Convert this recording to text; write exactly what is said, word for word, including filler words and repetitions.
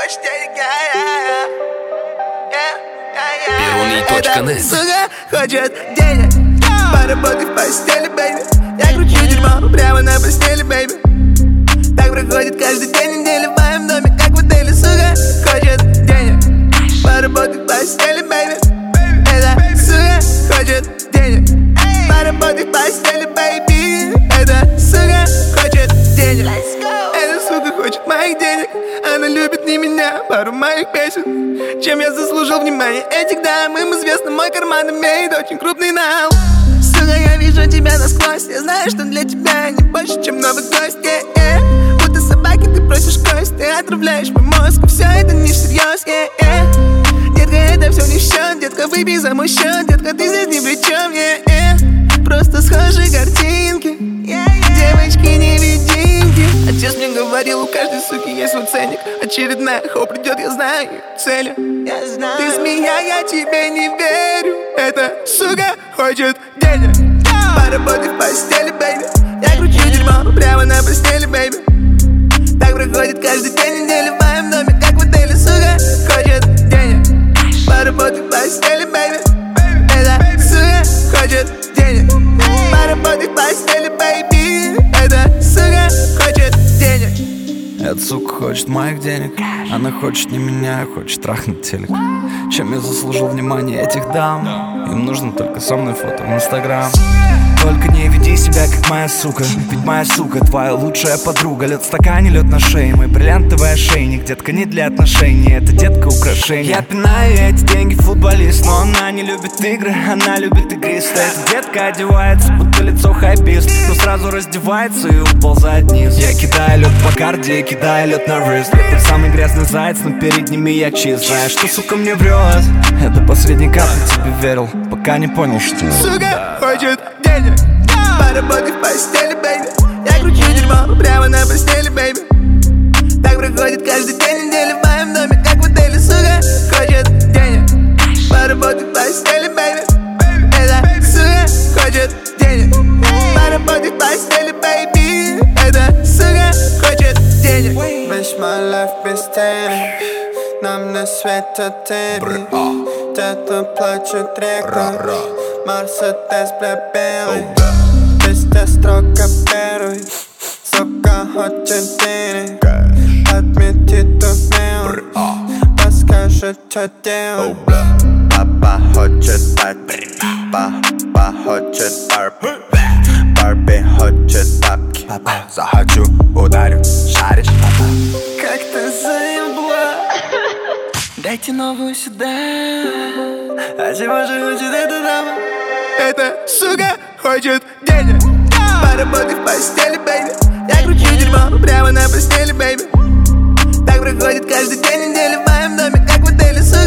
хочет денег, я, я, я. Перуний точка нет. Сука хочет денег, поработай в постели, бэйби. Я кручу дерьмо прямо на постели, бэйби. Так проходит каждый день недели в моем доме, как в отеле. Сука хочет денег, поработай в постели, бэйби. Эта сука хочет денег, поработай в постели, бэйби. Эта сука хочет денег. Эта сука хочет моих денег. Она любит не меня, пару моих песен. Чем я заслужил внимание этих дам. Им известно, мой карман имеет очень крупный нал. Сука, я вижу тебя насквозь. Я знаю, что для тебя не больше, чем новый гость, yeah, yeah. Будто собаки ты просишь кость. Ты отравляешь мой мозг, все это не всерьез, yeah, yeah. Детка, это все не в счет. Детка, выпей за мой счет. Детка, ты здесь ни при чем, yeah, yeah. Просто схожие картинки, yeah, yeah. Девочки-невидимки. Отец мне говорил, у каждой суки есть свой ценник. Очередная хоп придет, я знаю цели. Я знаю. Ты змея, я тебе не верю. Эта сука хочет денег, поработай в постели, бэйби. Я кручу дерьмо прямо на постели, бэйби. Так проходит каждый день недели в моем доме, как в отеле. Сука хочет денег, поработай в постели, бэйби. Эта сука хочет денег, поработай в постели, бэйби. Эта сука хочет денег. Эта сука хочет моих денег. Она хочет не меня, хочет трахнуть телек. Чем я заслужил внимание этих дам? Им нужно только со мной фото в Инстаграм. Только не веди себя как моя сука. Ведь моя сука твоя лучшая подруга. Лед в стакане, лед на шее. Мой бриллиантовый ошейник. Детка не для отношений, это детка украшение. Я пинаю эти деньги футболист. Но она не любит игры, она любит игристы. Эта детка одевается, будто лицо хайпист. Но сразу раздевается и уползает вниз. Я кидаю лед по карде, я кидаю лед на рыст. Я тот самый грязный заяц, но перед ними я чист. Знаешь, что сука мне врет? Это последний капли тебе верил, пока не понял, что сука хочет денег, поработай в постели, бэйби. Я кручу дерьмо прямо на постели, бэйби. Так проходит каждый день недели в моем доме, как в отеле. Сука хочет денег, поработай в постели, бэйби. Эта сука хочет денег, поработай в постели, бэйби. Эта сука хочет денег. Wish my life без денег, нам на свете тени. Где-то плачут реку, Мерседес бля белый. Везде строго первый, сука хочет денег. Отмети тут милый, подскажи, что делать. Папа хочет Барби, папа хочет Барби. Барби хочет бабки, папа. Захочу, ударю, шаришь, папа. Как ты заебла, дайте новую сюда. А чего же хочет эта дама? Эта сука хочет денег, поработай в постели, бэйби. Я кручу дерьмо прямо на постели, бэйби. Так проходит каждый день недели в моем доме, как в отеле. Сука